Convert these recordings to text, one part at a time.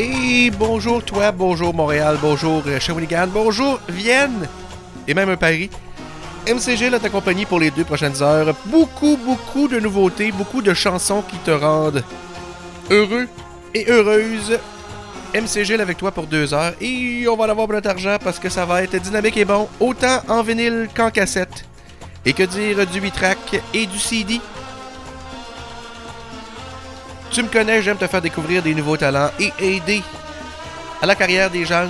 Et bonjour toi, bonjour Montréal, bonjour Shawinigan, bonjour Vienne et même un Paris. MCG là t'accompagne pour les 2 prochaines heures. Beaucoup de nouveautés, beaucoup de chansons qui te rendent heureux et heureuse. MCG avec toi pour 2 heures et on va l'avoir pour notre argent parce que ça va être dynamique et bon, autant en vinyle qu'en cassette. Et que dire du 8-track et du CD. Tu me connais, j'aime te faire découvrir des nouveaux talents et aider à la carrière des gens.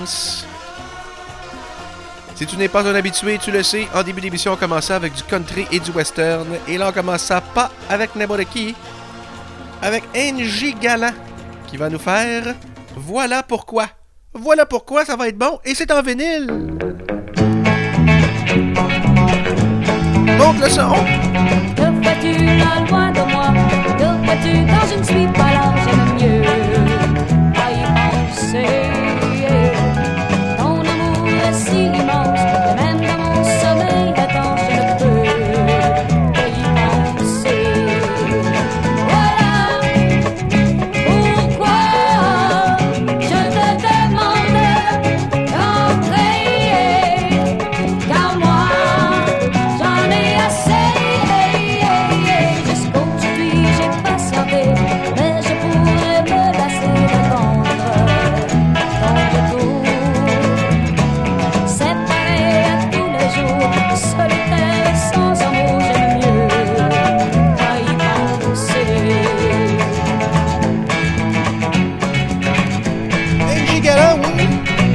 Si tu n'es pas un habitué, tu le sais, en début d'émission, on commençait avec du country et du western. Et là, on commence ça pas avec n'importe qui, avec NJ Galant, qui va nous faire Voilà pourquoi. Voilà pourquoi ça va être bon, et c'est en vinyle. Monte le son. Que fais-tu là loin de moi? Que fais-tu quand je ne suis pas là? J'aime mieux à y penser. Ton amour est si immense, et même dans mon sommeil étanche, je ne peux que y penser. Voilà pourquoi je te demande d'entrer, car moi j'en ai assez. Jusqu'aujourd'hui j'ai patienté, mais je pourrais me lasser d'attendre ton retour. Séparé à tous les jours, solitaire et sans amour, j'aime mieux à y penser. NJ Galant, oui.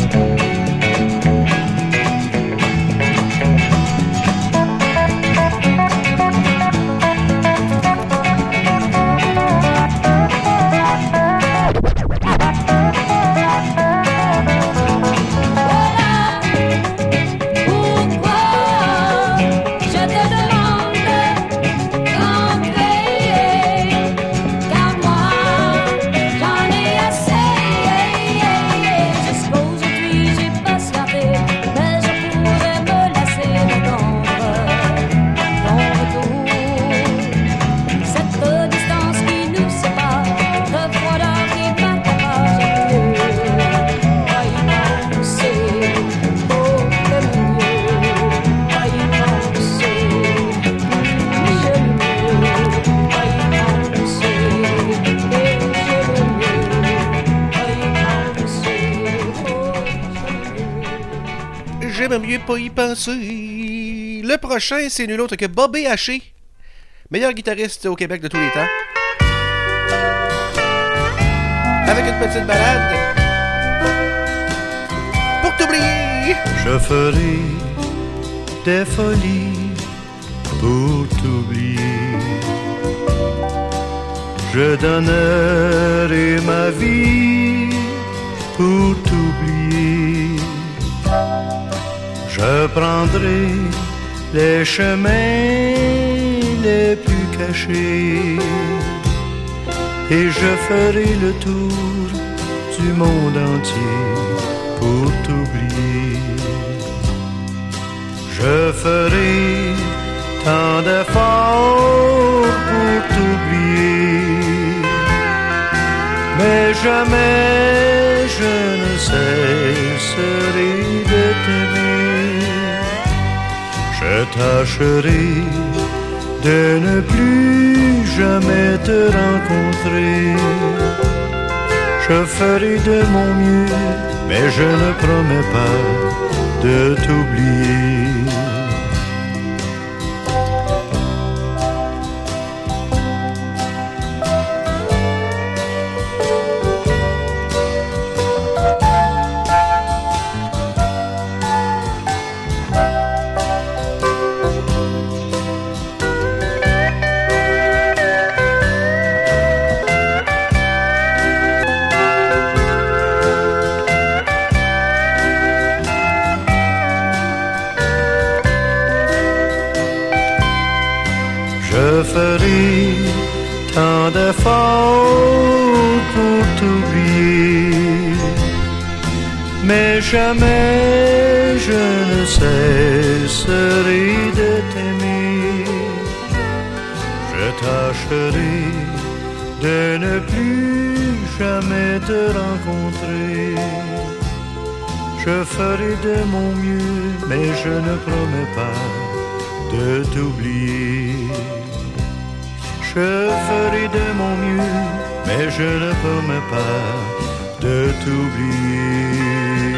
Pourquoi je te demande d'entrer, car moi j'en ai assez. Jusqu'aujourd'hui j'ai patienté, mais je pourrais me lasser d'attendre ton retour. Cette distance qui nous sépare, cette froideur qui m'accapare, j'aime mieux à y penser. Oh, j'aime mieux à y penser. J'aime mieux à y penser. Et j'aime mieux à y penser. Oh, J'aime mieux pas y penser. Le prochain, c'est nul autre que Bobby Haché, meilleur guitariste au Québec de tous les temps. Avec une petite balade pour t'oublier. Je ferai des folies pour t'oublier. Je donnerai ma vie pour t'oublier. Je prendrai les chemins les plus cachés et je ferai le tour du monde entier pour t'oublier. Je ferai tant d'efforts pour t'oublier, mais jamais je ne cesserai de t'aimer. Je tâcherai de ne plus jamais te rencontrer. Je ferai de mon mieux, mais je ne promets pas de t'oublier. Je ferai tant d'efforts pour t'oublier, mais jamais je ne cesserai de t'aimer. Je tâcherai de ne plus jamais te rencontrer. Je ferai de mon mieux, mais je ne promets pas de t'oublier. Je ferai de mon mieux, mais je ne promets pas de t'oublier.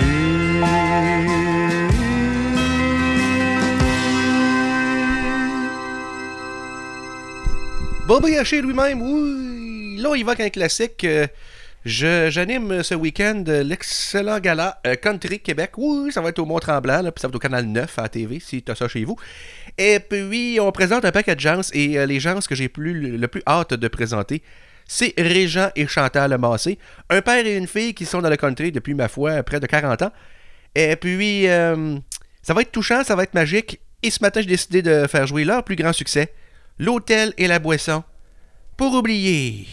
Bobby Haché lui-même, oui. Là, il va avec un classique. J'anime ce week-end l'excellent gala Country Québec. Oui, ça va être au Mont-Tremblant, là, puis ça va être au Canal 9 à la TV, si tu as ça chez vous. Et puis, on présente un paquet de gens, et les gens que j'ai le plus hâte de présenter, c'est Régent et Chantal Massé, un père et une fille qui sont dans le country depuis, ma foi, près de 40 ans. Et puis, ça va être touchant, ça va être magique. Et ce matin, j'ai décidé de faire jouer leur plus grand succès, L'Hôtel et la Boisson, pour oublier.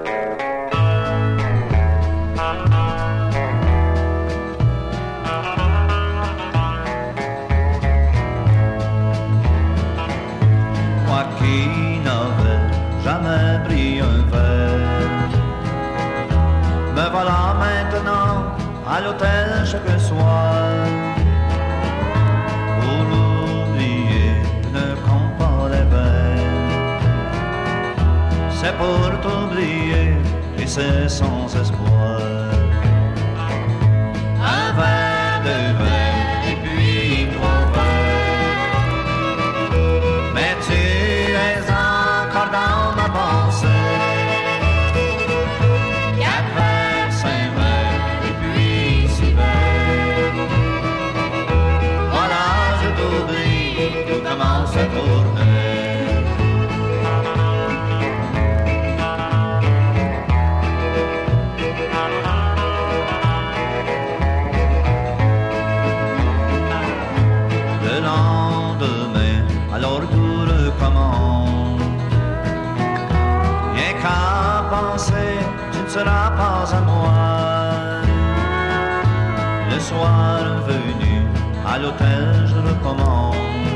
Moi qui n'avais jamais pris un verre, me voilà maintenant à l'hôtel chaque soir. Pour l'oublier, ne compte pas les verres, c'est pour t'oublier et c'est sans espoir. Un verre, deux verres et puis trois verres, mais tu es encore dans ma pensée. Quatre verres, cinq verres et puis six verres, voilà je t'oublie, tout commence à tourner. Alors tout recommence. Rien qu'à penser, tu ne seras pas à moi. Le soir venu, à l'hôtel je recommence.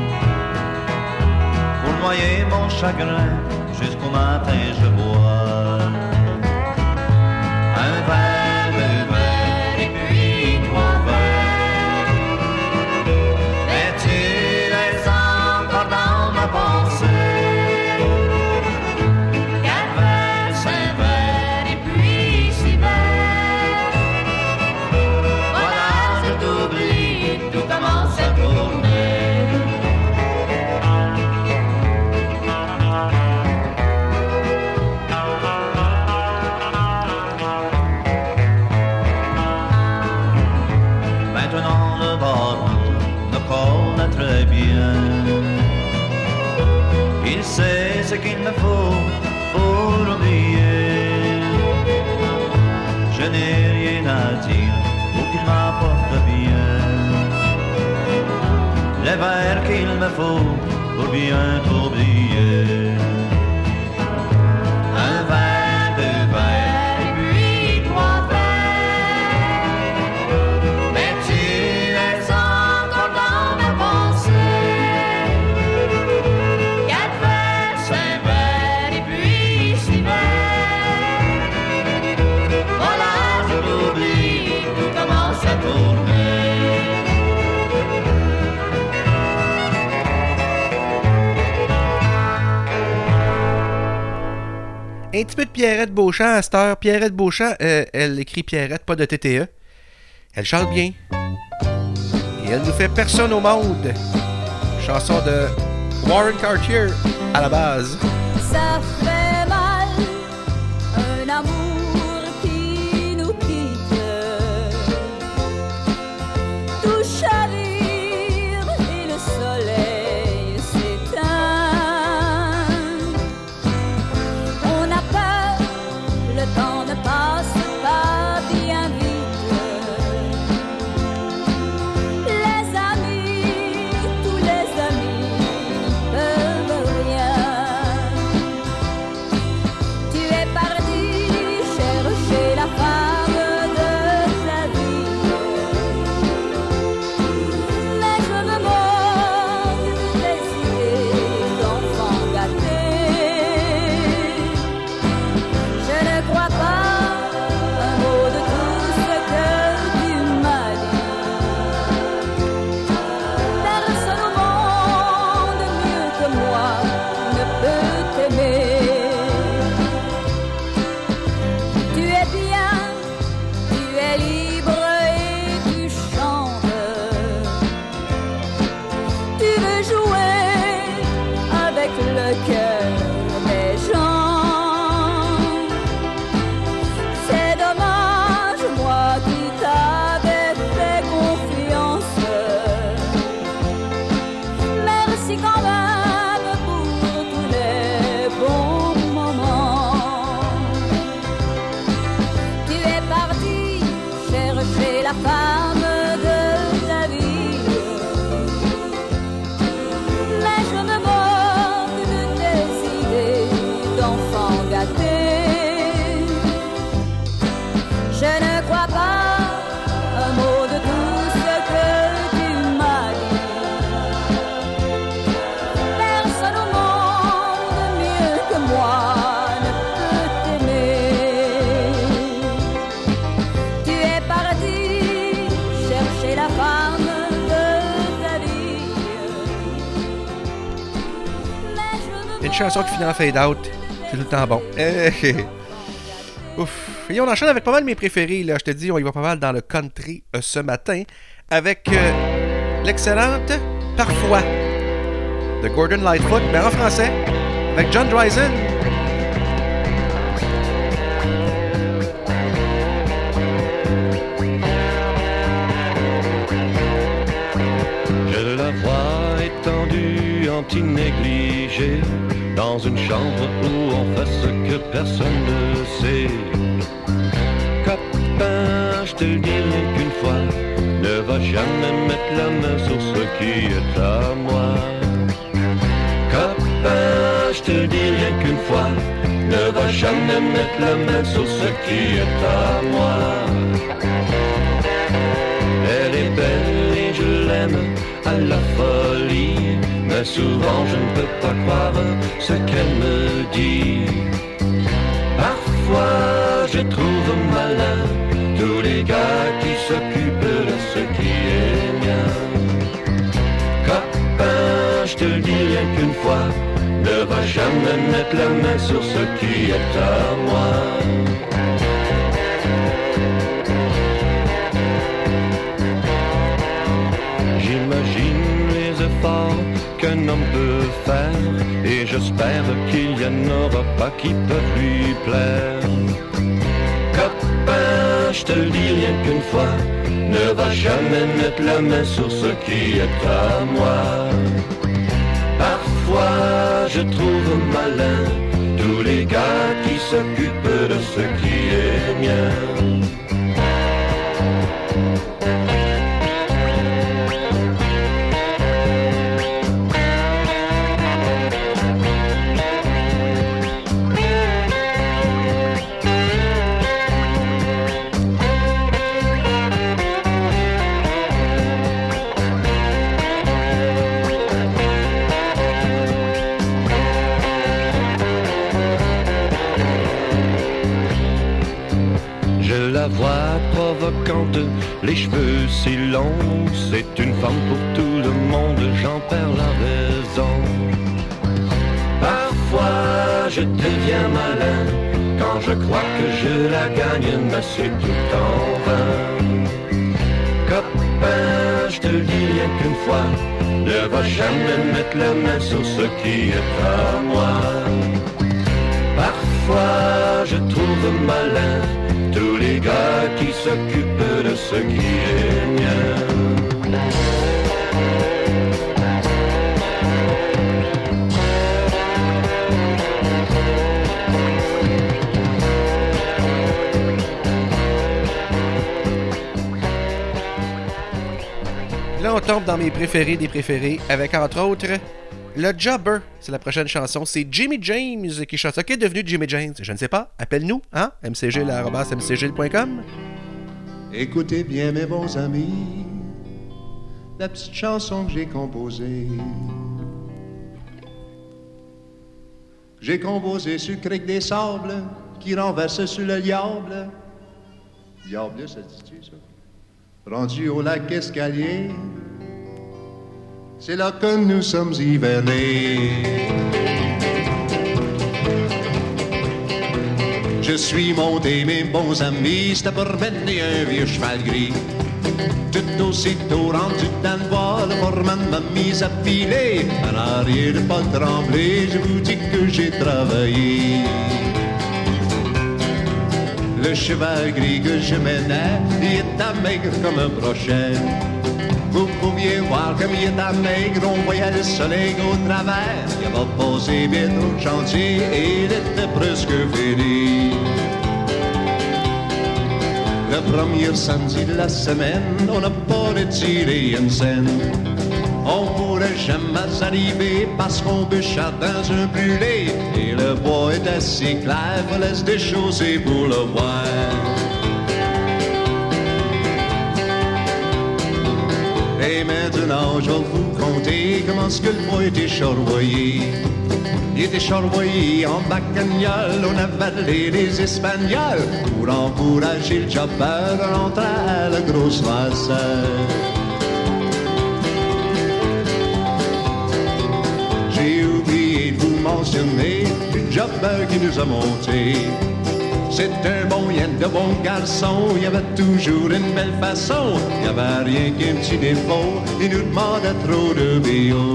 Pour noyer mon chagrin, jusqu'au matin je bois. Un verre, deux verres et puis trois verres, mais tu es dans ma pensée. Quatre verres, cinq verres et puis six verres, voilà je t'oublie, tout commence à tourner. Maintenant le baron me connaît très bien. Il sait ce qu'il me faut pour oublier. Je n'ai rien à dire pour qu'il m'apporte bien les verres qu'il me faut pour bien t'oublier. Un verre, deux verres et puis trois verres, mais tu es encore dans ma pensée. Un petit peu de Pierrette Beauchamp à cette heure. Pierrette Beauchamp, elle écrit Pierrette, pas de TTE. Elle chante bien. Et elle nous fait Personne au monde. Chanson de Warren Cartier à la base. Ça fait mal, un amour qui nous quitte. Tout chavire et le soleil s'éteint. On a peur, le temps ne passe pas bien vite. Les amis, tous les amis peuvent rien. une chanson qui finit en fade-out. C'est tout le temps bon. Ouf. Et on enchaîne avec pas mal de mes préférés. Là. Je te dis, on y va pas mal dans le country ce matin. Avec l'excellente Parfois de Gordon Lightfoot, mais en français, avec John Dryden. Je la vois étendue en petit négligé dans une chambre où on fait ce que personne ne sait. Copain, je te le dis rien qu'une fois, ne va jamais mettre la main sur ce qui est à moi. Copain, je te le dis rien qu'une fois, ne va jamais mettre la main sur ce qui est à moi. Elle est belle et je l'aime à la folie, mais souvent je ne peux pas croire ce qu'elle me dit. Parfois je trouve malin tous les gars qui s'occupent de ce qui est mien. Copain, je te le dis rien qu'une fois, ne va jamais mettre la main sur ce qui est à moi. J'imagine les efforts qu'un homme peut faire, et j'espère qu'il y en aura pas qui peuvent lui plaire. Copain, je te le dis rien qu'une fois, ne va jamais mettre la main sur ce qui est à moi. Parfois je trouve malin tous les gars qui s'occupent de ce qui est mien. La voix provocante, les cheveux si longs, c'est une femme pour tout le monde, j'en perds la raison. Parfois je deviens malin, quand je crois que je la gagne, mais c'est tout en vain. Copain, je te le dis rien qu'une fois, ne va jamais mettre la main sur ce qui est à moi. Parfois je trouve malin tous les gars qui s'occupent de ce qui est mien. Là, on tombe dans mes préférés des préférés, avec entre autres le Jobber. C'est la prochaine chanson. C'est Jimmy James qui chante ça. Qu'est devenu Jimmy James? Je ne sais pas. Appelle-nous, hein? mcg@mcg.com. Écoutez bien, mes bons amis, la petite chanson que j'ai composée. J'ai composé sur le cric des sables qui renverse sur le diable. Diable, ça dit-tu, ça? Rendu au lac Escalier, c'est là que nous sommes hivernés. Je suis monté, mes bons amis, c'était pour mener un vieux cheval gris. Tout aussitôt rendu dans le bois, le foreman m'a mis à filer. En arrière de pas trembler, je vous dis que j'ai travaillé. Le cheval gris que je menais, il était maigre comme un brochet. Vous pouviez voir comme il était maigre, on voyait le soleil au travers. Il avait posé bientôt le chantier et il était presque fini. Le premier samedi de la semaine, on n'a pas retiré une scène. On pourrait jamais arriver parce qu'on bûchait dans un brûlé. Et le bois est assez clair, fallait se déchausser pour le voir. Et maintenant, je vais vous conter comment ce que le bois était charroyé. Il était charroyé en bacagnole, on avalait les Espagnols pour encourager le chopper à rentrer à la grosse masse. J'ai oublié de vous mentionner jobber qui nous a montés. C'est un bon yen de bon garçon, il y avait toujours une belle façon, il y avait rien qu'un petit défaut, il nous demandait trop de bio.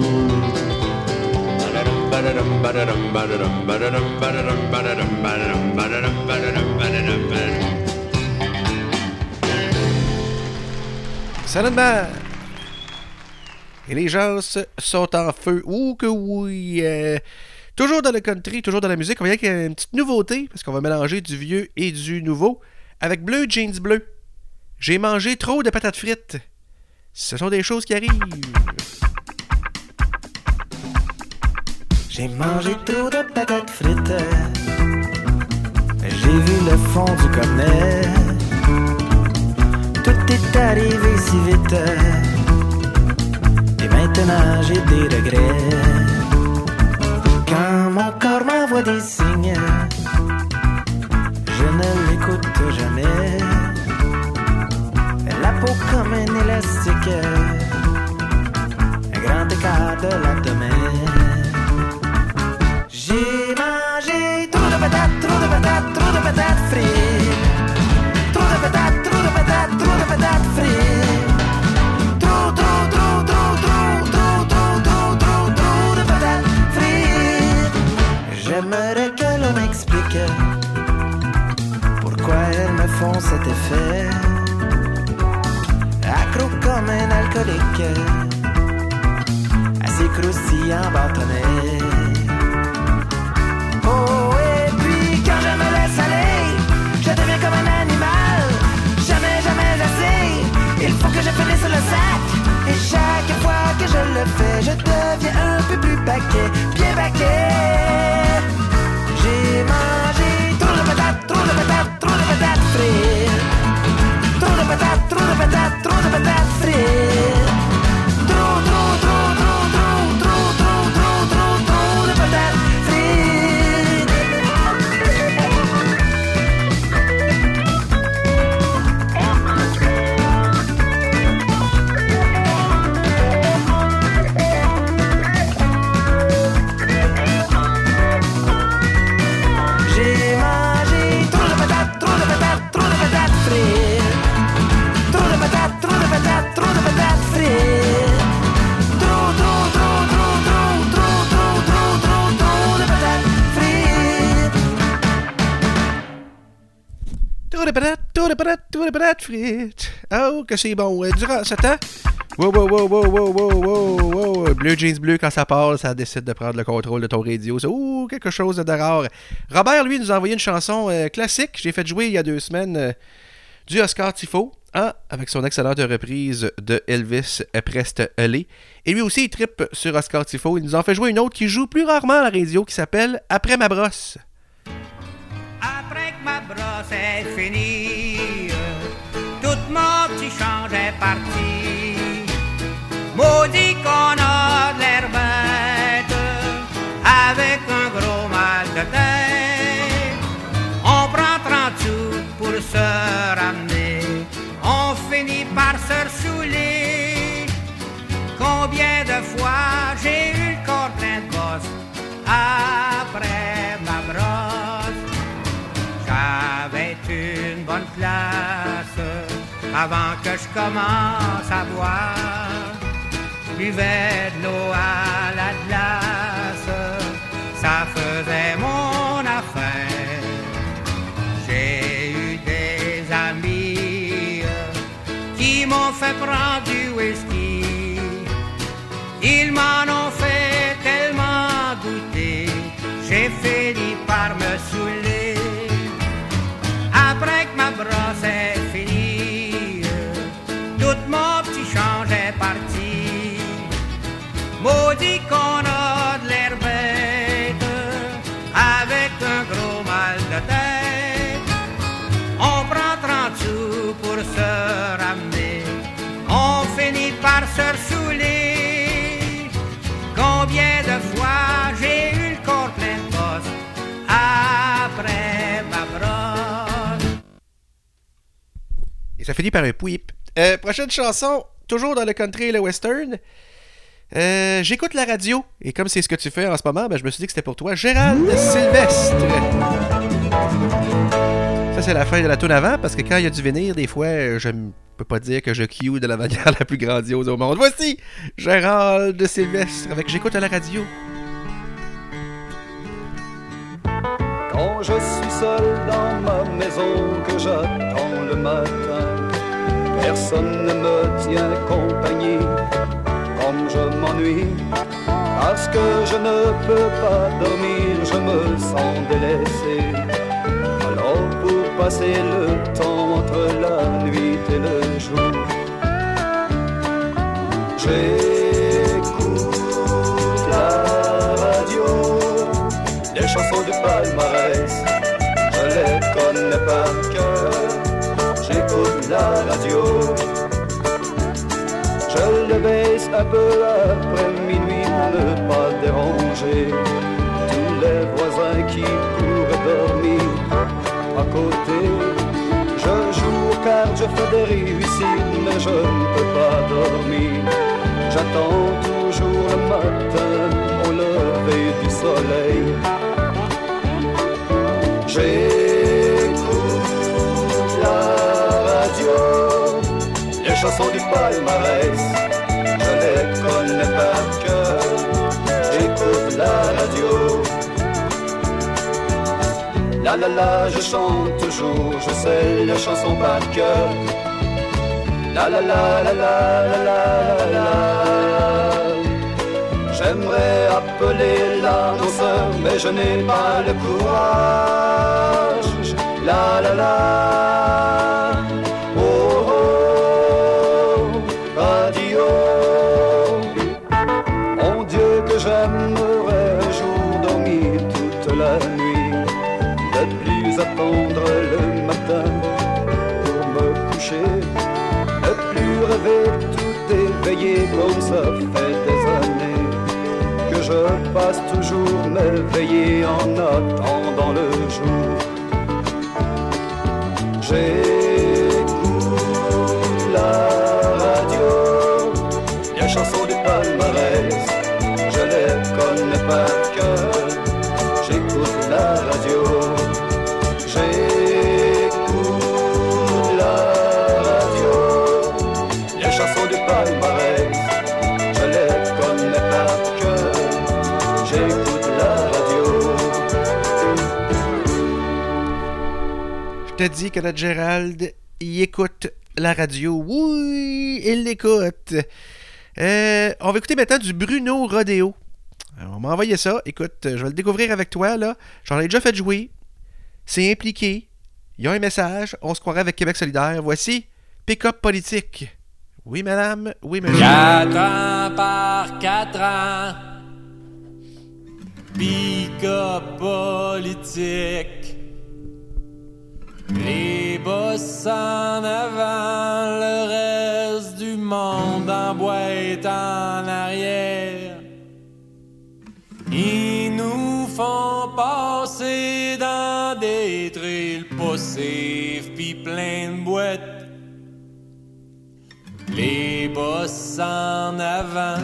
Salut, et les gens sont en feu. Ouh que oui! Toujours dans le country, toujours dans la musique. On va y aller avec une petite nouveauté, parce qu'on va mélanger du vieux et du nouveau, avec Bleu Jeans Bleu. J'ai mangé trop de patates frites. Ce sont des choses qui arrivent. J'ai mangé trop de patates frites. J'ai vu le fond du cornet. Tout est arrivé si vite. Et maintenant j'ai des regrets. Quand mon corps m'envoie des signes, je ne l'écoute jamais. La peau comme un élastique, un grand écart de l'abdomen. J'ai mangé trop de patates, trop de patates, trop de patates frites. Trop de patates, trop de patates, trop de patates frites. Trop, trop, trop, trop, trop, trop, trop, trop, trop, trop de patates frites. J'aimerais que l'on m'explique pourquoi elles me font cet effet. Accro comme un alcoolique, assez croustillant bâtonnet. Oh, et puis quand je me laisse aller, je deviens comme un animal. Jamais, jamais assez. Il faut que je finisse le sac. Et chaque fois que je le fais, je deviens un peu plus baquet, bien baquet. J'ai mangé trop de patates, trop de patates, trop de patates frites. Trop de patates, trop de patates, trop de patates frites. Trop, trop, trop, trop, trop, trop, trop, trop, trop, trop de patates frites. J'ai mangé trop de patates, trop de patates, trop de patates frites. Trop de patates, trop de patates, trop de patates frites. Trop, trop, trop, trop, trop, trop, trop, trop, trop, trop de patates frites. Trop de patates, trop de patates, trop de patates frites. Oh, que c'est bon. Durant ce temps... Wow, wow, wow, wow, wow, wow, wow, wow. Bleu Jeans Bleu, quand ça part, ça décide de prendre le contrôle de ton radio. Ça, ouh, quelque chose de rare. Robert, lui, nous a envoyé une chanson classique. J'ai fait jouer il y a 2 semaines du Oscar Tifo, avec son excellente reprise de Elvis Prest Allé. Et lui aussi, il trippe sur Oscar Tifo. Il nous en fait jouer une autre qui joue plus rarement à la radio, qui s'appelle Après ma brosse. Après que ma brosse est finie, tout mon petit change est parti. Maudit qu'on a de l'air bête, avec un gros mal de tête. On prend 30 sous pour se ramener, on finit par se ressouler. Combien de fois j'ai eu le corps plein de bosses après ma brosse. J'avais une bonne place avant que je commence à boire. Buvais de l'eau à la glace, ça faisait mon affaire. J'ai eu des amis qui m'ont fait prendre du whisky. Ils m'en ont fait tellement goûter, j'ai fini par me saouler. Après que ma brosse est finie, tout mon petit change est parti. Maudit qu'on a de l'air bête, avec un gros mal de tête. On prend 30 sous pour se ramener, on finit par se ressouler. Combien de fois j'ai eu le corps plein de bosses après ma brosse. Et ça finit par un pouip. Prochaine chanson, toujours dans le country et le western. J'écoute la radio, et comme c'est ce que tu fais en ce moment, ben, je me suis dit que c'était pour toi. Gérald Sylvestre. Ça, c'est la fin de la toune avant, parce que quand il y a du venir, des fois, je ne peux pas dire que je cue de la manière la plus grandiose au monde. Voici Gérald Sylvestre avec J'écoute à la radio. Quand je suis seul dans ma maison, que j'attends le matin, personne ne me tient compagnie. Comme je m'ennuie, parce que je ne peux pas dormir, je me sens délaissé. Alors pour passer le temps entre la nuit et le jour, j'écoute la radio, les chansons du palmarès, je les connais par cœur. J'écoute la radio, je le baisse un peu après minuit pour ne pas déranger tous les voisins qui pourraient dormir à côté. Je joue aux cartes, je fais des réussites, mais je ne peux pas dormir. J'attends toujours le matin au lever du soleil. J'écoute la radio, les chansons du palmarès, je les connais par cœur. J'écoute la radio. La la la, je chante toujours, je sais les chansons par cœur. La la la la la la la la. J'aimerais appeler l'annonceur, mais je n'ai pas le courage. La la la. J'aimerais un jour dormir toute la nuit, ne plus attendre le matin pour me coucher, ne plus rêver tout éveillé comme ça fait des années que je passe toujours m'éveiller en attendant le jour. J'écoute la radio, les chansons du palmarès, je les connais par cœur. J'écoute la radio, j'écoute la radio, les chansons du palmarès, je les connais par cœur. J'écoute la radio. Je te dis que notre Gérald, il écoute la radio. Oui, il l'écoute. On va écouter maintenant du Bruno Rodeo. Alors, on m'a envoyé ça. Écoute, je vais le découvrir avec toi, là. J'en ai déjà fait jouer. C'est impliqué. Il y a un message. On se croirait avec Québec solidaire. Voici Pick-up politique. Oui, madame. Oui, monsieur. 4 ans par 4 ans. Pick-up politique. Les boss en avant, le reste du monde en boîte en arrière. Ils nous font passer dans des trails possibles pis plein de boîtes. Les boss en avant.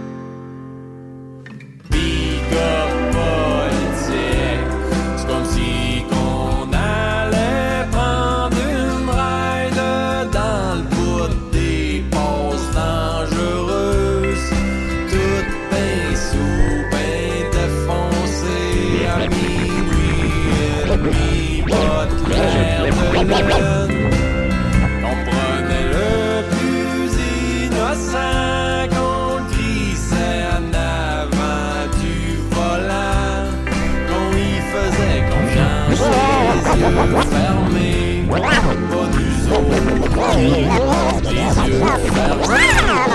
Pick-up politique. C'est comme si qu'on allait prendre une ride dans le bout des passes dangereuses. Tout ben sous, ben défoncé à minuit et demi, pas de clair de lune. On prenait le plus innocent qu'on glissait en avant du volant, qu'on y faisait confiance, les yeux fermés, pas nous autres, les yeux fermés.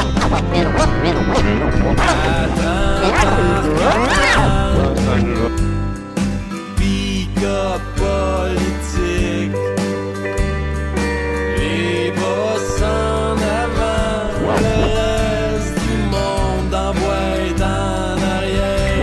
Pick-up politique. Les boss en avant, le reste du monde en boîte en arrière.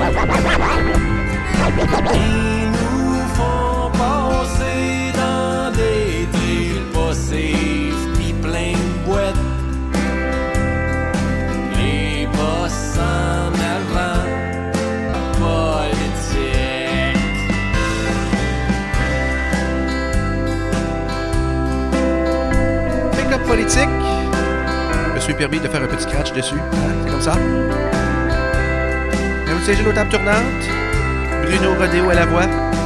Ils nous font passer dans des trails pas safe pis plein de boîtes. Les boss sympathique. Je me suis permis de faire un petit scratch dessus. Hein, c'est comme ça. M.C.G. aux tables tournantes. Bruno Rodéo à la voix.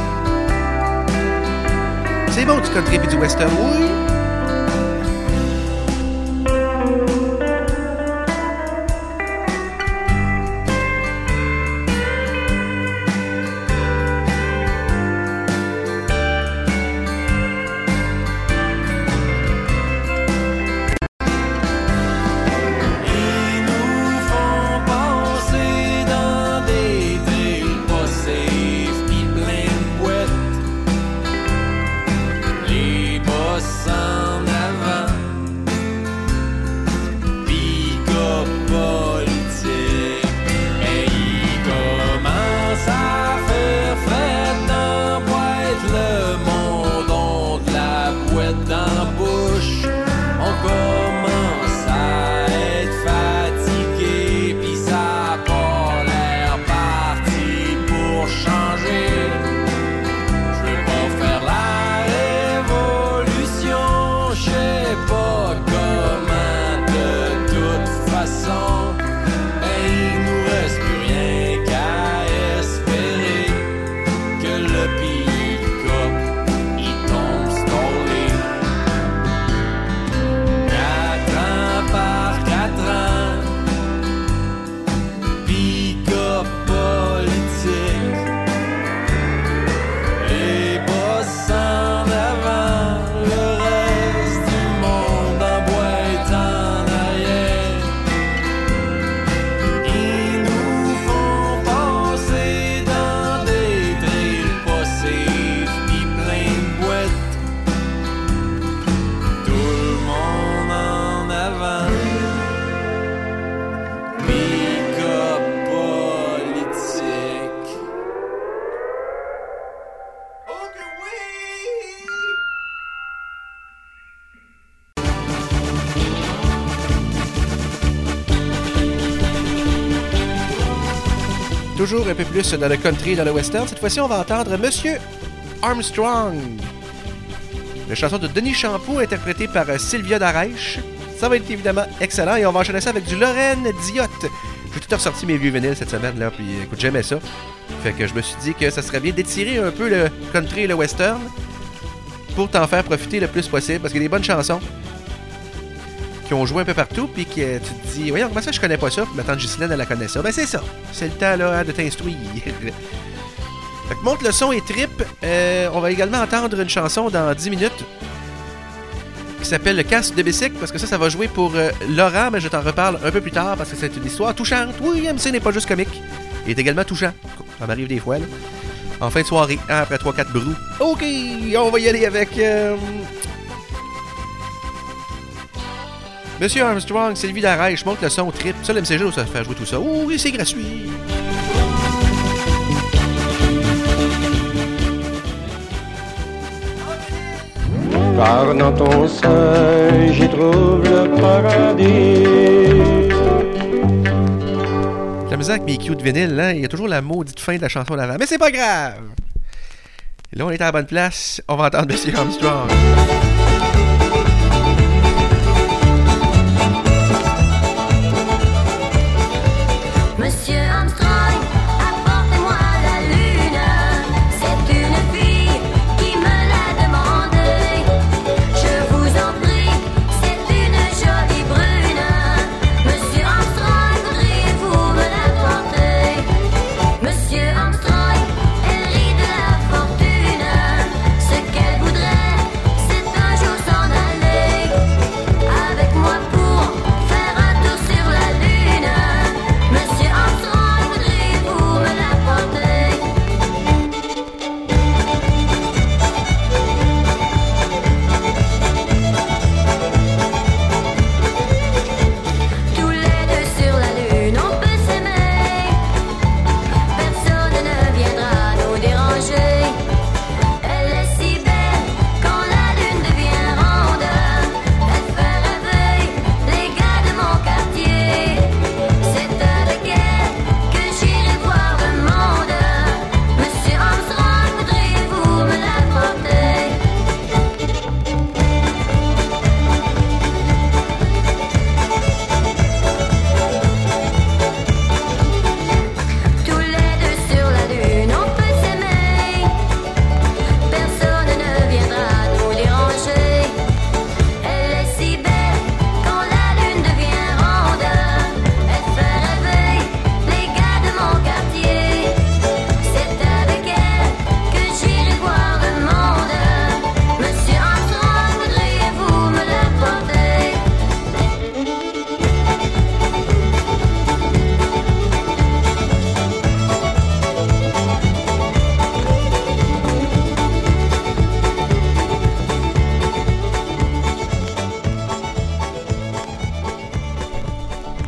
C'est bon du country et du western, oui. Toujours un peu plus dans le country et dans le western. Cette fois-ci, on va entendre Monsieur Armstrong. La chanson de Denis Champoux, interprétée par Sylvia Darèche. Ça va être évidemment excellent et on va enchaîner ça avec du Lorraine Diotte. J'ai tout ressorti mes vieux vinyles cette semaine, là, puis écoute, j'aimais ça. Fait que je me suis dit que ça serait bien d'étirer un peu le country et le western pour t'en faire profiter le plus possible, parce qu'il y a des bonnes chansons qui ont joué un peu partout, puis que tu te dis, voyons, comment ça je connais pas ça, puis ma tante Ghislaine, elle la connaît ça. Ben c'est ça, c'est le temps là de t'instruire. Fait que monte le son et trip. On va également entendre une chanson dans 10 minutes qui s'appelle Le Casque de bicycle, parce que ça va jouer pour Laurent, mais je t'en reparle un peu plus tard, parce que c'est une histoire touchante. Oui, MC n'est pas juste comique, il est également touchant. Ça m'arrive des fois, là. En fin de soirée, hein, après 3-4 brous. OK, on va y aller avec... Monsieur Armstrong, Sylvie Darèche, monte le son, trip. Ça, le MCG, ça fait jouer tout ça. Oh oui, c'est gratuit. Car dans ton sein, j'y trouve le paradis. La musique avec mes cues de vinyle, là, il y a toujours la maudite fin de la chanson d'avant. Mais c'est pas grave. Là, on est à la bonne place. On va entendre Monsieur Armstrong. Monsieur Armstrong, apportez-moi la lune. C'est une fille qui me l'a demandé. Je vous en prie, c'est une jolie brune. Monsieur Armstrong, voudriez-vous me l'apporter? Monsieur Armstrong, elle rit de la fortune. Ce qu'elle voudrait, c'est un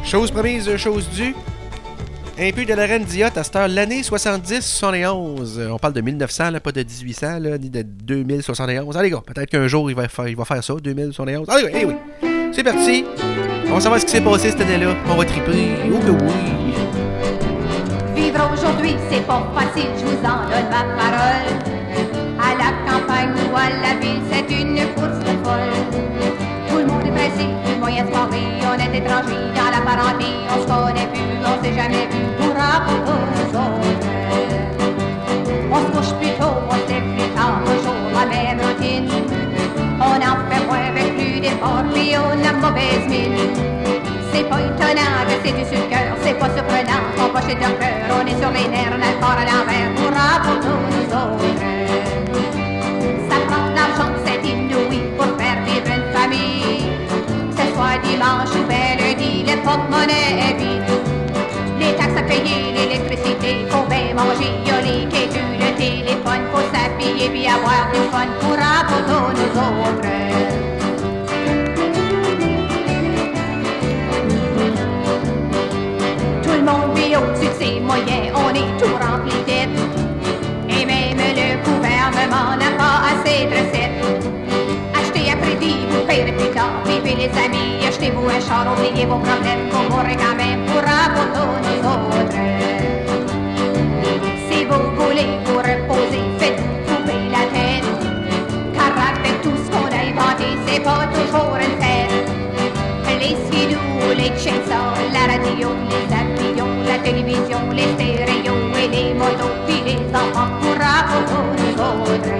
Chose promise, chose due. Un peu de la reine Diotte à cette heure, l'année 70-71. On parle de 1900, là, pas de 1800, là, ni de 2071. Allez, gars, peut-être qu'un jour, il va faire ça, 2071. Allez, gars, oui. C'est parti. On va savoir ce qui s'est passé cette année-là. On va triper. Oh que oui. Vivre aujourd'hui, c'est pas facile, je vous en donne ma parole. À la campagne ou à la ville, c'est une course de folle. Tout le monde est pressé, du moyen de parler, on est étrangers dans la parenté, on se connaît plus, on s'est jamais vu, pour rapport aux autres. On se couche plus tôt, on se lève plus tard, toujours la même routine. On en fait moins avec plus d'efforts, puis on a mauvaise mine. C'est pas étonnant que c'est du sur le cœur, c'est pas surprenant, on va chez le docteur, on est sur les nerfs, on a le corps à l'envers, pour rapport aux autres. Ça prend de l'argent, c'est inouï, pour faire vivre une famille. Que ce soit dimanche ou ben lundi, le porte-monnaie est vide. Les taxes à payer, l'électricité, faut bien manger, y'a les quêtus, le téléphone, faut s'habiller puis avoir du fun pour rapport nous autres. Tout le monde vit au-dessus de ses moyens, on est tout rempli de dettes. Et même le gouvernement n'a pas assez de recettes. Achetez à crédit, vous payerez plus tard, vivez les amis, achetez-vous un char, oubliez vos problèmes, vous mourrez quand même pour rapport nous autres. Si vous voulez vous reposer, faites-vous couper la tête. Car avec tout ce qu'on a inventé, c'est pas toujours une fête. Les skidoo, les chainsaws, la radio, les avions, la télévision, les stéréos et les motos, puis les enfants pour rapport nous autres.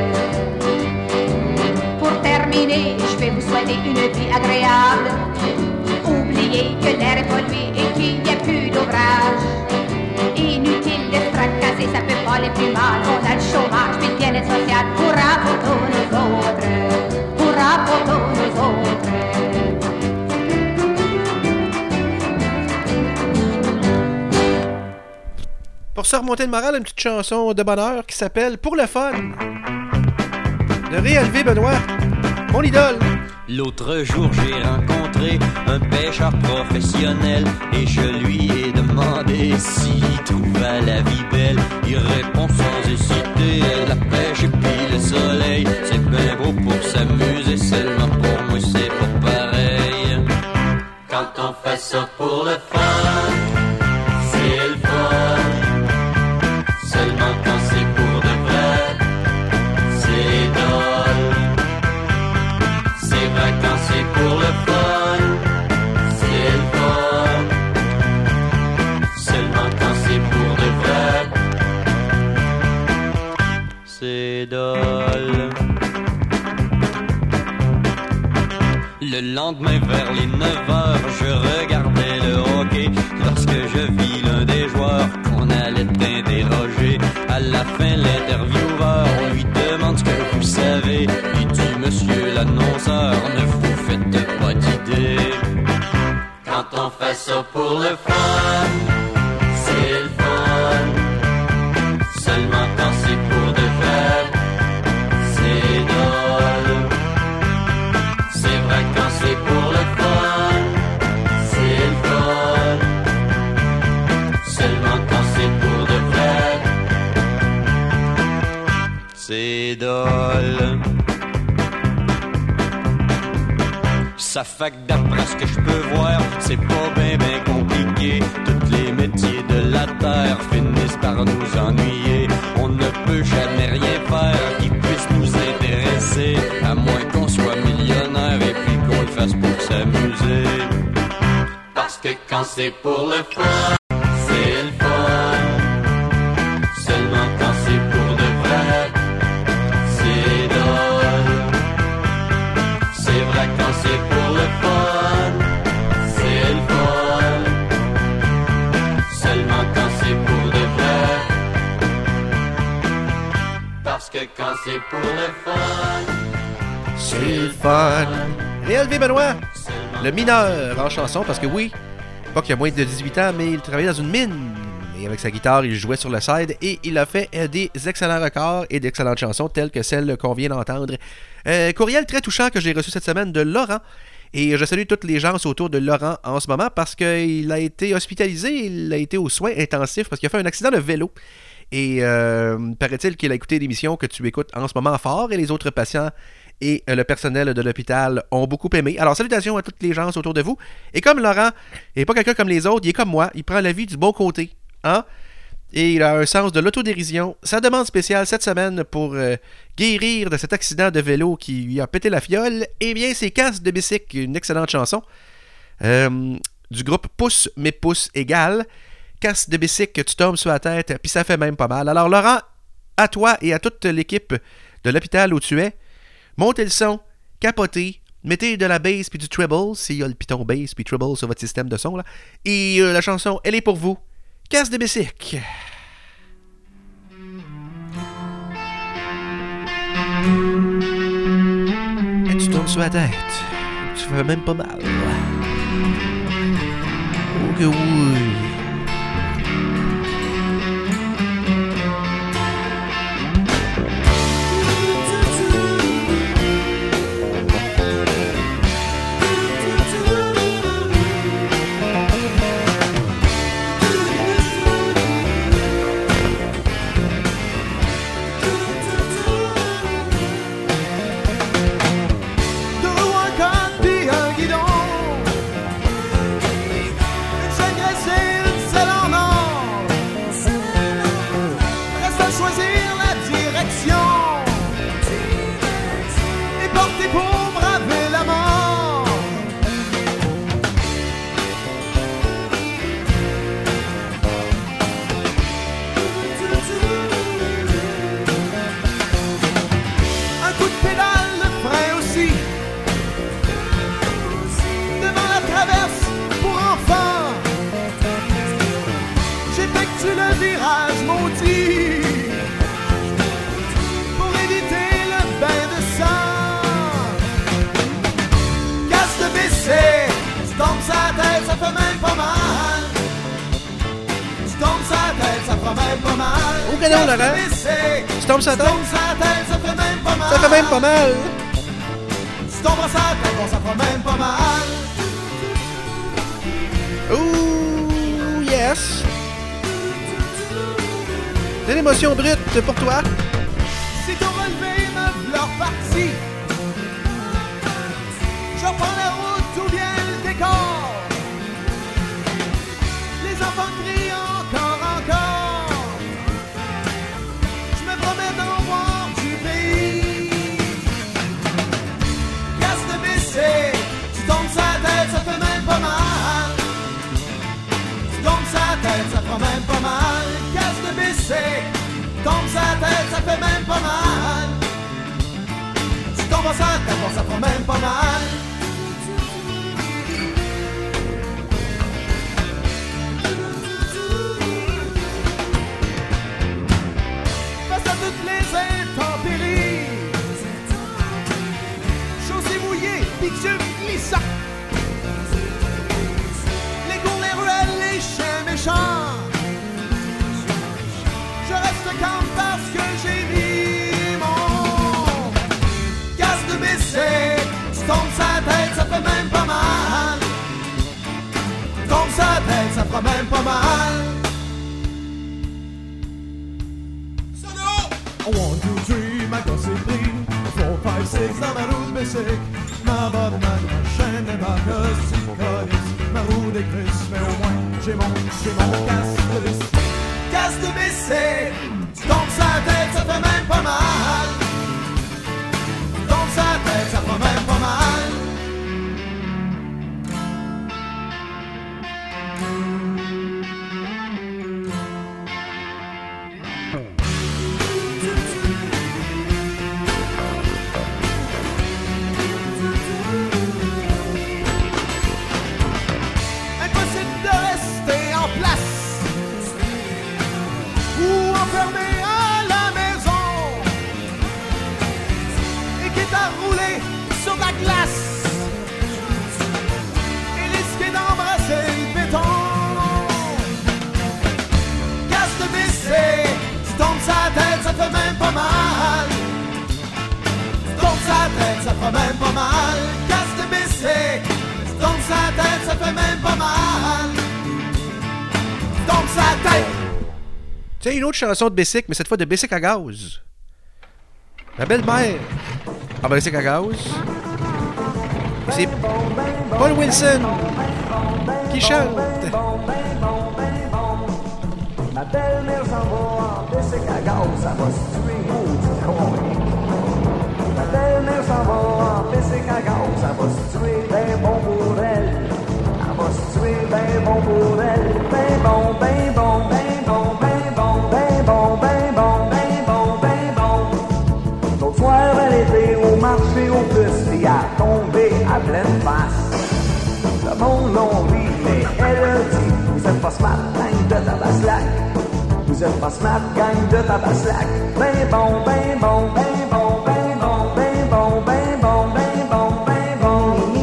Pour terminer, je vais vous souhaiter une vie agréable. Oubliez que l'air est pollué et qu'il n'y a plus d'ouvrage. Inutile de se tracasser, ça peut pas aller plus mal. On a le chômage, puis le bien-être social pour rapport nous autres. Pour rapport nous autres. Pour se remonter le moral, une petite chanson de bonheur qui s'appelle Pour le fun de Réalvé Benoît, mon idole. L'autre jour, j'ai rencontré un pêcheur professionnel et je lui ai demandé s'il trouvait la vie belle. Il répond sans hésiter, la pêche et puis le soleil. C'est bien beau pour s'amuser, seulement pour moi c'est pas pareil. Quand on fait ça pour le fun, c'est le fun. Seulement quand c'est pour de vrai, c'est drôle. C'est vrai quand c'est pour le fun, c'est le fun. Seulement quand c'est pour de vrai, c'est drôle. Le lendemain vers les 9h, je regardais le hockey lorsque je vis l'un des joueurs qu'on allait interroger. À la fin, l'intervieweur, on lui demande ce que vous savez. Il dit, monsieur l'annonceur, ne vous faites pas d'idée. Quand on fait ça pour le fun, c'est le fun. Seulement quand c'est pour de vrai, c'est drôle. C'est vrai quand c'est pour le fun, c'est le fun. Seulement quand c'est pour de vrai, c'est drôle. Ça fait que d'après ce que je peux voir, c'est pas ben compliqué. Tous les métiers de la terre finissent par nous ennuyer. On ne peut jamais rien faire qui puisse nous intéresser, à moins qu'on soit millionnaire et puis qu'on le fasse pour s'amuser. Parce que quand c'est pour le fun, c'est le fun. Seulement quand c'est pour de vrai, c'est drôle. C'est vrai quand c'est pour le fun, c'est le fun. Seulement quand c'est pour de vrai. Parce que quand c'est pour le fun, c'est le fun. Réalvé Benoît, le mineur en chanson, parce que oui, pas qu'il a moins de 18 ans, mais il travaillait dans une mine. Et avec sa guitare, il jouait sur le side et il a fait des excellents records et d'excellentes chansons telles que celle qu'on vient d'entendre. Courriel très touchant que j'ai reçu cette semaine de Laurent. Et je salue toutes les gens autour de Laurent en ce moment parce qu'il a été hospitalisé, il a été aux soins intensifs parce qu'il a fait un accident de vélo. Et paraît-il qu'il a écouté l'émission que tu écoutes en ce moment fort et les autres patients et le personnel de l'hôpital ont beaucoup aimé. Alors, salutations à toutes les gens autour de vous. Et comme Laurent n'est pas quelqu'un comme les autres, il est comme moi, il prend la vie du bon côté. Hein? Et il a un sens de l'autodérision. Sa demande spéciale cette semaine pour guérir de cet accident de vélo qui lui a pété la fiole, eh bien, c'est Casse de Bicycle, une excellente chanson du groupe Pouce, mais pouce égal. Casse de Bicycle, tu tombes sur la tête, puis ça fait même pas mal. Alors, Laurent, à toi et à toute l'équipe de l'hôpital où tu es, montez le son, capotez, mettez de la bass puis du treble, s'il y a le piton bass puis treble sur votre système de son, là. Et la chanson, elle est pour vous. Casse de Bicycle. Et tu tombes sur la tête. Tu fais même pas mal. Oh que oui. Tu tombes sur la tête, ça fait même pas mal. Ça fait même pas mal. Tu tombes sur la tête, ça fait même pas mal. Ouh, yes. C'est l'émotion brute pour toi. Si ton relevé me leur parti, je reprends la route ou bien le décor. Les enfants crient encore. Tu tombes sa tête, ça fait même pas mal. Tu tombes sa tête, ça fait même pas mal. Casse de bicycle, tombe sa tête, ça fait même pas mal. Tu tombes sa tête, bon, ça fait même pas mal. Face à toutes les intempéries, bitume glissant, les cours, les ruelles, les chiens méchants. Je reste calme parce que j'ai mis mon casse de bicycle. Tu tombes sa tête, ça fait même pas mal. Tu tombes sa tête, ça fera même pas mal. Solo! 1, 2, 3, ma gosse est pris. 4, 5, 6 dans ma route bicycle. Ma bonne main, ma chaîne et ma gosse, ma roue décrisse, mais au moins j'ai mon casse de bicycle. Casse de bicycle, tu tombes sa tête, ça fait même pas mal. Tu tombes sa tête, ça fait même pas mal. Glace et risquer d'embrasser le béton. Casse de bicycle, tu tombes sa tête, ça fait même pas mal. Tu tombes sa tête, ça fait même pas mal. Casse de bicycle. Bessic. Donc sa tête, ça fait même pas mal. Donc sa tête. Tu sais, une autre chanson de Bessic, mais cette fois de Bessic à gaz. La belle-mère en Bessic à gaz. Et c'est Paul Wilson qui chante. Ma belle-mère s'en va en Bessic à gaz, ça va se tuer, maudit con. Ma belle-mère s'en va en Bessic à gaz, ça va se tuer, ben bon pour elle. Elle va se tuer, ben bon pour elle. Ben bon, ben bon, ben bon, ben bon, ben bon, ben bon, ben bon, ben bon. L'autre soir, elle était au marché aux puces, puis elle a tombé à pleine face. Le monde l'on rit, mais elle a dit, vous êtes pas smart, gang de tabaslac. Vous êtes pas smart, gang de tabaslac. Ben bon, ben bon, ben bon, ben bon, ben bon, ben bon, ben bon, ben bon.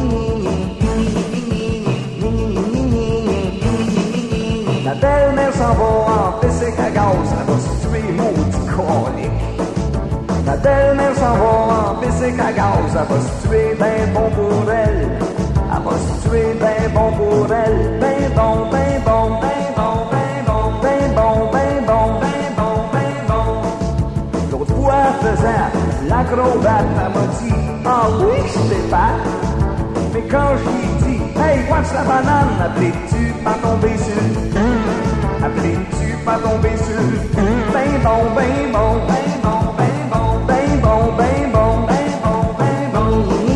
La belle-mère s'en va en Bessic à gaz, elle va se tuer, maudit colique. La belle-mère s'en va en Bessic à gaz, elle va se tuer, ben bon pour elle. Elle va se tuer, ben bon pour elle. Ben bon, ben bon, ben bon, ben bon, ben bon, ben bon, ben bon, ben bon. L'autre fois, faisant l'acrobate, elle m'a dit, ah oui, je sais pas. Mais quand je lui ai dit, hey, watch la banane, appelais-tu pas tomber sur appelais-tu pas tomber sur ben bon, ben bon, ben bon, ben bon, ben bon, ben bon, ben bon, ben bon.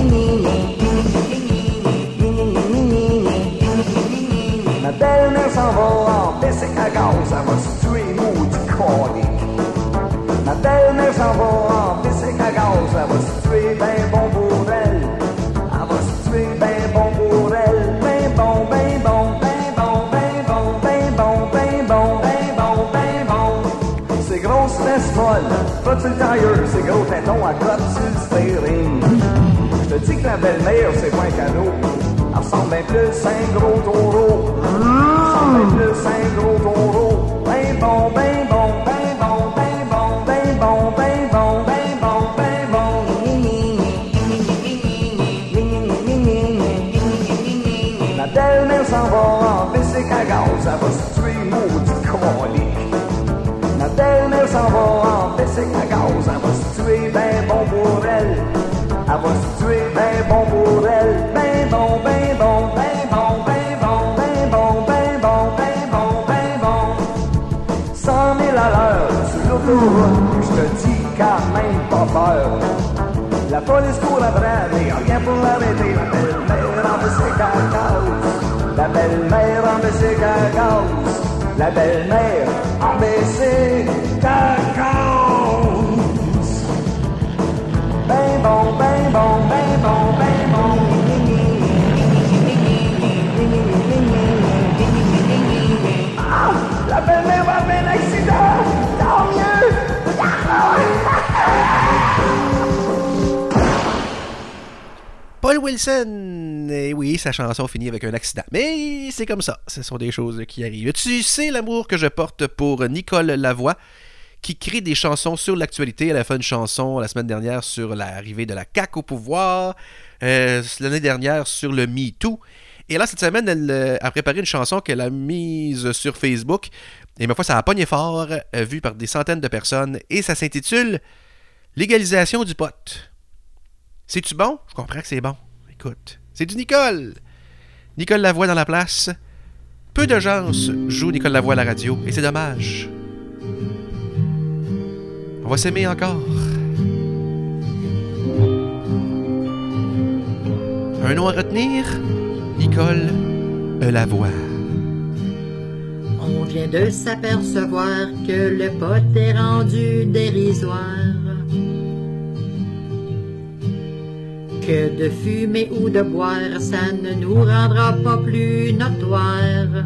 Ma belle-mère s'en va en Bessic à gaz, elle va se tuer, maudit colique. Ma belle-mère s'en va en Bessic à gaz, elle va se tuer, ben bon pour elle. Elle va se tuer, ben bon pour elle. Ben bon, ben bon, ben bon, ben bon, ben bon, ben bon, ben bon, ben bon. C'est grosse fesses molle, pas sur le tailleur, c'est gros téton à cote sur le steering. Je te dis que la belle-mère, c'est pas un cadeau. Elle ressemble bien plus à un gros taureau. Elle ressemble bien plus à un gros taureau. Ben bon, ben bon, ben bon, ben bon, ben bon, ben bon, ben bon, ben bon. Ma belle-mère s'en va en Bessic à gaz, elle va se tuer, maudit colique. Ma belle-mère s'en va en Bessic à gaz, elle va se tuer, ben bon pour elle. Elle va se tuer, ben bon pour elle. Ben bon, ben bon, ben bon, ben bon, ben bon, ben bon, ben bon, ben bon. 100 000 à l'heure sur l'autoroute, je te dis quand même pas peur. La police court après, mais rien pour l'arrêter. La belle-mère en Bessic à gaz. La belle-mère en Bessic à gaz. La belle-mère en Bessic à gaz. Ben bon, ben bon, ben bon, ben bon. Ah, la belle-mère va faire un accident. Tant mieux. Paul Wilson! Et oui, sa chanson finit avec un accident. Mais c'est comme ça. Ce sont des choses qui arrivent. Tu sais l'amour que je porte pour Nicole Lavoie, qui crée des chansons sur l'actualité. Elle a fait une chanson la semaine dernière sur l'arrivée de la CAQ au pouvoir. L'année dernière sur le MeToo. Et là, cette semaine, elle a préparé une chanson qu'elle a mise sur Facebook. Et ma foi, ça a pogné fort, vu par des centaines de personnes. Et ça s'intitule « Légalisation du pot ». C'est-tu bon? Je comprends que c'est bon. Écoute, c'est du Nicole. Nicole Lavoie dans la place. Peu de gens jouent Nicole Lavoie à la radio, et c'est dommage. On va s'aimer encore. Un nom à retenir? Nicole Lavoie. On vient de s'apercevoir que le pot est rendu dérisoire. Que de fumer ou de boire, ça ne nous rendra pas plus notoires.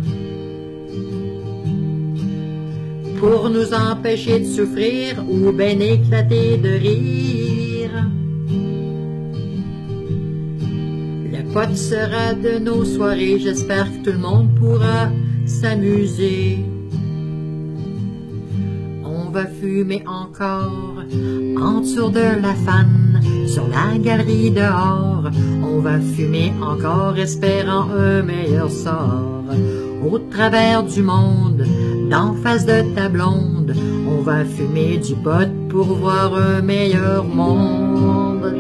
Pour nous empêcher de souffrir ou ben éclater de rire. Le pot sera de nos soirées, j'espère que tout le monde pourra s'amuser. On va fumer encore en dessous de la fan. sur la galerie dehors. On va fumer encore, espérant un meilleur sort. Au travers du monde, d'en face de ta blonde, on va fumer du pot pour voir un meilleur monde.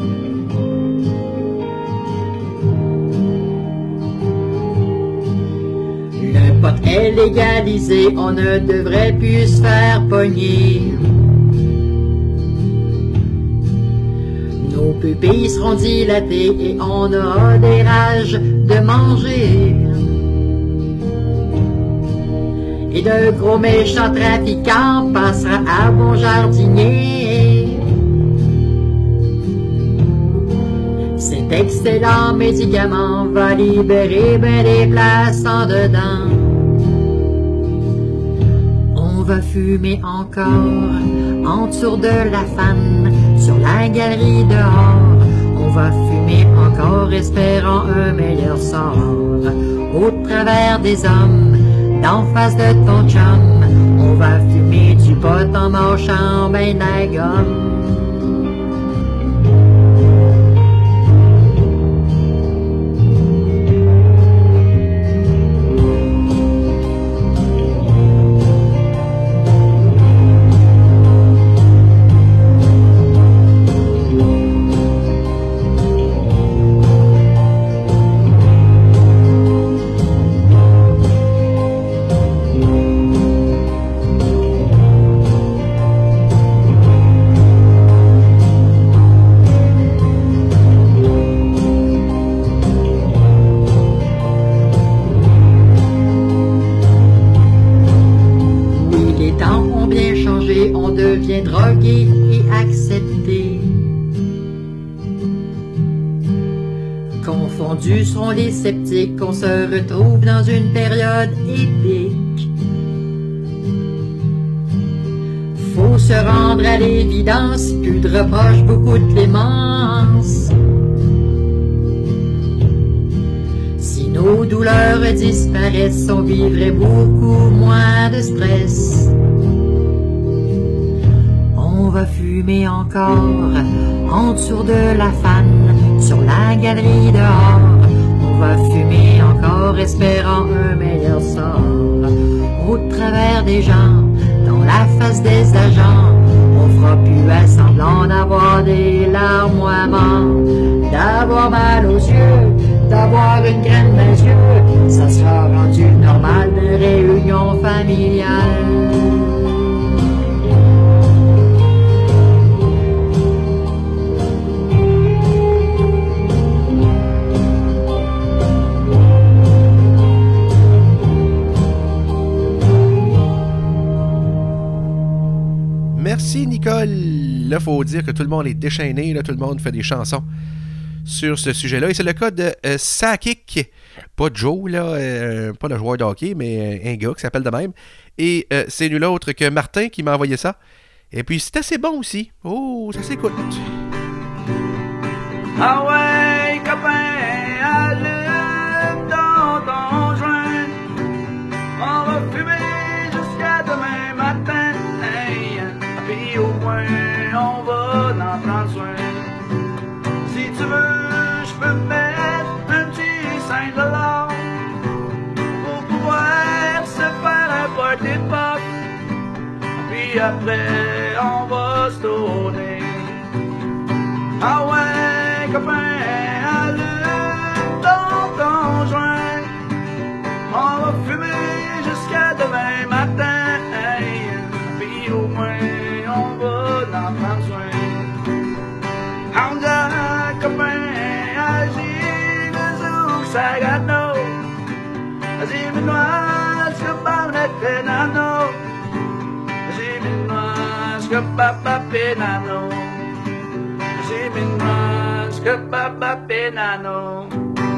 Le pot est légalisé, on ne devrait plus se faire pogner. Nos pupilles seront dilatées et on aura des rages de manger. Et de gros méchants trafiquants passera à bon jardinier. Cet excellent médicament va libérer ben des places en dedans. On va fumer encore en dessous de la fan, sur la galerie dehors. On va fumer encore, espérant un meilleur sort. Au travers des hommes, d'en face de ton chum, on va fumer du pot en marchant ben la gomme. Drogués et acceptés. Confondus seront les sceptiques, on se retrouve dans une période épique. Faut se rendre à l'évidence, plus de reproches, beaucoup de clémence. Si nos douleurs disparaissent, on vivrait beaucoup moins de stress. On va fumer encore en dessous de la fan, sur la galerie dehors. On va fumer encore, espérant un meilleur sort. Au travers des gens, dans la face des agents, on fera plus à semblant d'avoir des larmes amants, d'avoir mal aux yeux, d'avoir une graine dans les yeux. Ça sera rendu normal de réunion familiale. Merci Nicole. Là, faut dire que tout le monde est déchaîné, là, tout le monde fait des chansons sur ce sujet-là. Et c'est le cas de Sakic, pas Joe, là, pas le joueur de hockey, mais un gars qui s'appelle de même. Et c'est nul autre que Martin qui m'a envoyé ça. Et puis c'est assez bon aussi. Oh, ça s'écoute. Ah ouais, copain, allume dans ton joint. On va fumer jusqu'à demain matin. Puis au moins, on va en prendre soin. Si tu veux, je peux mettre un petit 5 $ pour pouvoir se faire un party pop. Puis après, on va se tourner. Ah ouais, copain, allume dans ton joint. On va fumer jusqu'à demain matin. Puis au moins, on va en prendre soin. On dit, copain, agis le zouk, ça gâte nous. Agis mes noirs, que barnet pénano. Agis mes noirs, que papa pénano. Agis mes noirs, que papa pénano.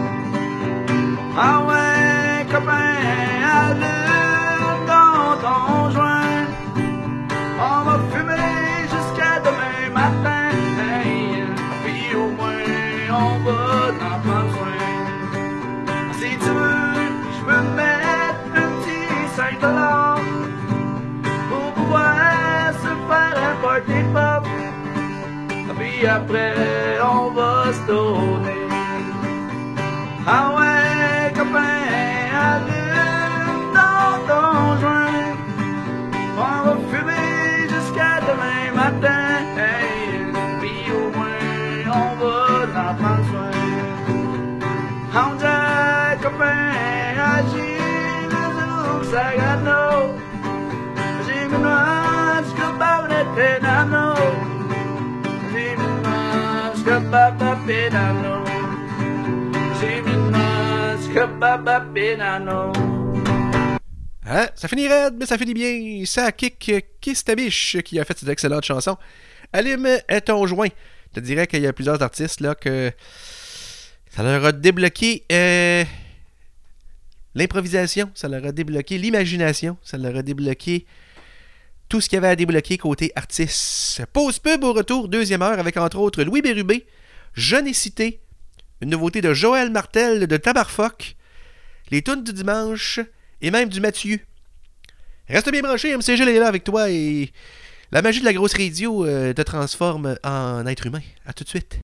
Ah ouais, copain, allume dans ton joint. On va fumer jusqu'à demain matin. Puis au moins, on va en prendre soin. Si tu veux, je peux mettre un petit 5 $ pour pouvoir se faire un party pop. Puis puis après on va se tourner. Ah ouais, copain, allume dans ton joint. On va fumer jusqu'à demain matin. Puis au moins on va en prendre soin. On dit, copain, agis le jour sagano. J'ai mis moi jusqu'à babne pénano. J'ai mis moi jusqu'à babne pénano. J'ai mis moi jusqu'à babne pénano. Hein? Ça finit raide, mais ça finit bien. Ça kick Kistabiche qui a fait cette excellente chanson. Allume ton joint. Je te dirais qu'il y a plusieurs artistes là que ça leur a débloqué l'improvisation, ça leur a débloqué l'imagination, ça leur a débloqué tout ce qu'il y avait à débloquer côté artiste. Pause pub au retour, deuxième heure, avec entre autres Louis Bérubé, Je n'ai cité, une nouveauté de Joël Martel de Tabarfoc, les tunes du dimanche et même du Mathieu. Reste bien branché, MCG est là avec toi et la magie de la grosse radio te transforme en être humain. À tout de suite.